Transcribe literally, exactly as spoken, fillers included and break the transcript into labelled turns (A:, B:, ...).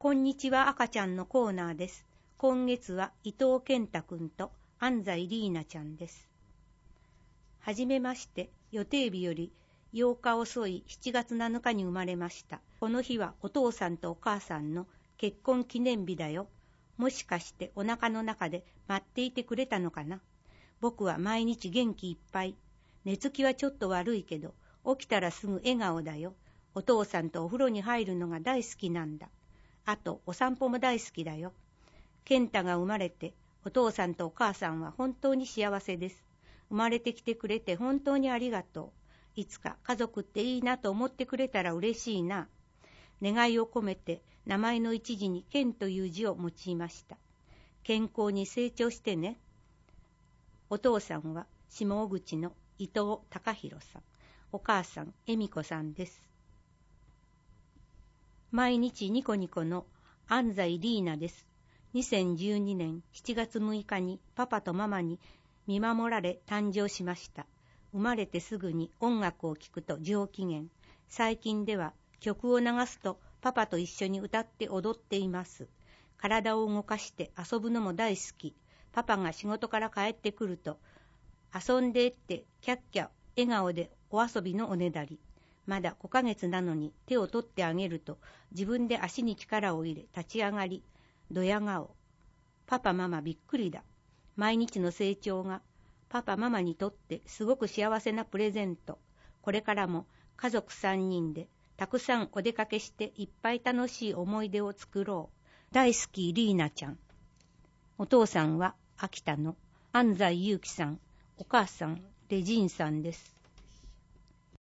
A: こんにちは赤ちゃんのコーナーです。今月は伊藤健太くんと安西里奈ちゃんです。はじめまして、予定日よりようか遅いしちがつなのかに生まれました。この日はお父さんとお母さんの結婚記念日だよ。もしかしてお腹の中で待っていてくれたのかな。僕は毎日元気いっぱい。寝つきはちょっと悪いけど、起きたらすぐ笑顔だよ。お父さんとお風呂に入るのが大好きなんだ。あとお散歩も大好きだよ。健太が生まれてお父さんとお母さんは本当に幸せです。生まれてきてくれて本当にありがとう。いつか家族っていいなと思ってくれたら嬉しいな。願いを込めて名前の一字に健という字を用いました。健康に成長してね。お父さんは下小口の伊藤隆弘さん、お母さん恵美子さんです。毎日ニコニコの安西里奈です。にせんじゅうにねんしちがつむいかにパパとママに見守られ誕生しました。生まれてすぐに音楽を聴くと上機嫌。最近では曲を流すとパパと一緒に歌って踊っています。体を動かして遊ぶのも大好き。パパが仕事から帰ってくると遊んでってキャッキャ笑顔でお遊びのおねだり。まだごかげつなのに手を取ってあげると自分で足に力を入れ立ち上がり、ドヤ顔。パパママびっくりだ。毎日の成長がパパママにとってすごく幸せなプレゼント。これからも家族さんにんでたくさんお出かけしていっぱい楽しい思い出を作ろう。大好きリーナちゃん。お父さんは秋田の安西祐樹さん、お母さんレジンさんです。